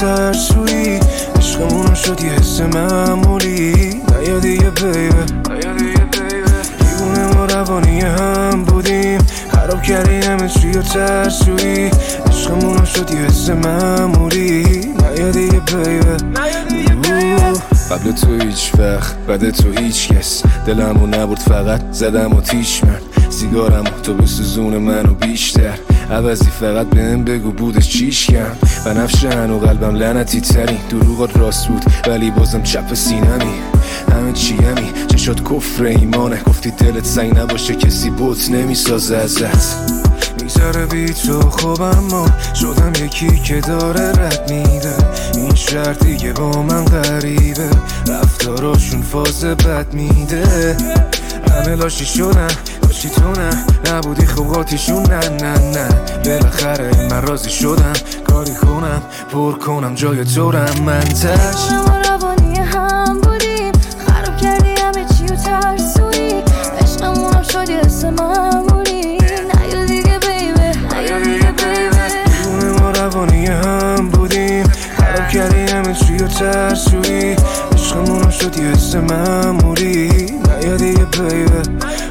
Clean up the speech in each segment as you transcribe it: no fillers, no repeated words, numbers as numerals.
ترسویی، عشقمونو شد یه حس معمولی. نیا دیگه بیبه، دیوونه ما روانی هم بودیم، خراب کردی همه چی و ترسویی، عشقمونو شد یه حس معمولی. نیا دیگه بیبه، قبل تو هیچ وقت بعد تو هیچ کس، دلمو نبرد فقط زدم و تیش من، سیگارم تو بسوزون منو بیشتر، عوضی فقط بهم بگو بودش چیش کم. بنفشه هنو قلبم لعنتی ترین، دروغات راست بود ولی بازم چپ سینمی، همه چیمی چشات کفر ایمانه، گفتی دلت سنگ نباشه کسی بوت نمیسازه ازت. میذاره بی تو خوب اما شدم یکی که داره رد میده، این شهر دیگه با من غریبه، رفتاراشون فاز بد میده، همه لاشی شدن لاشی تو نه، نبودی خوباتیشون نه نه نه، بالاخره من راضی شدم کاری کنم پر کنم جای تو رم منتش. ما روانی هم بودیم، خراب کردی همه چی و ترسویی، عشقمونم شد یه حس معمولی. نیا دیگه بیبه، دیوونه ما روانی هم بودیم، خراب کردی همه چی و ترسویی، عشقمونم شد یه حس معمولی. نیا دیگه بیبه،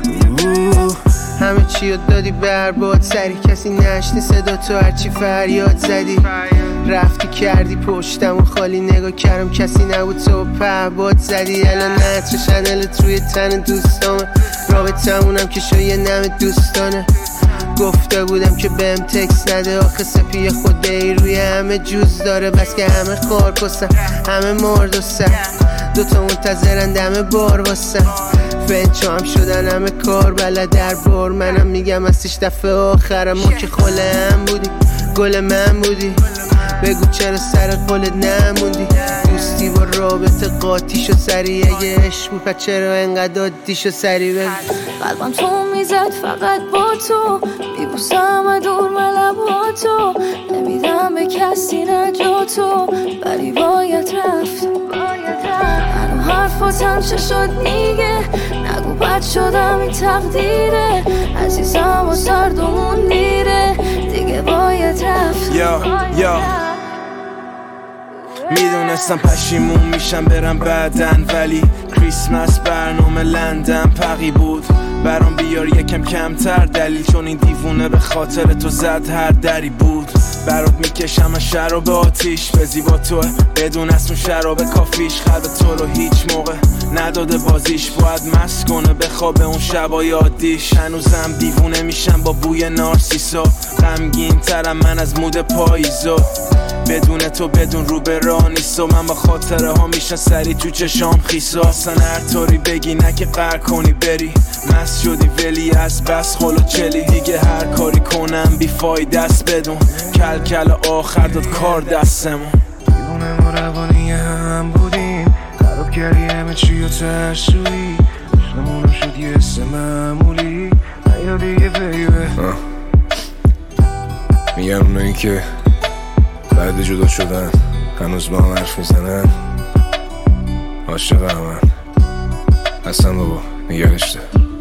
همه چی رو دادی برباد، سری کسی نشنی صدا تو هرچی فریاد زدی، رفتی کردی پشتم و خالی نگاه کردم کسی نبود تو پهباد زدی. الان نتر شنلت روی تن دوستامه، رابطمونم که شایه نم دوستانه، گفته بودم که بهم تکس نده، آخه سپی خود ای روی همه جوز داره، بس که همه خار کسن همه مرد و سر، دوتا منتظرن دم بار واسن، فنچا هم شدن همه کار بلد در بار، منم میگم ازش دفعه آخرم ما که خاله هم بودی گل من بودی، بگو چرا سر قولت نموندی، دوستی با رابطه قاطی شو سری، اگه عشق بود پس چرا انقدر عادی شو سری، بگو قلبم تو میزد فقط با تو، میبوسم و دور ملباتو، نمیدم به کسی نجاتو، ولی باید رفت. هنو حرفاتم چه شد میگه، نگو بد شدم این تقدیره، عزیزم و سردمون میره، دیگه باید رفت. میدونستم پشیمون میشم برم بعدن، ولی کریسمس برنامه لندن پقی بود، برام بیار یکم کمتر دلیل، چون این دیوونه به خاطر تو زد هر دری بود، برات میکشم از شراب آتیش، به زیبا توه بدون اسم شراب کافیش، قلب تو رو هیچ موقع نداده بازیش، باید مست کنه بخوابه اون شبای عادیش، هنوزم دیوونه میشم با بوی نارسیسا، غمگین ترم من از مود پاییزا، بدون تو بدون رو به راه نیست، و من با خاطره ها میشن سری تو چشام خیسا، اصلا هر طوری بگی نه که قهر کنی بری، مست شدی ولی از بس خلو چلی، دیگه هر کاری کنم بی فایده است بدون، کل کل آخر داد کار دستمون. دیوونه ما روانی هم بودیم، خراب کردی همه چی و ترسویی، عشقمونو شد یه حس معمولی. نیا دیگه بیبه، میگن اونایی که بعد جدا شدن هنوز با هم حرف میزنن عاشق همن، اصلا بابا نگرشته.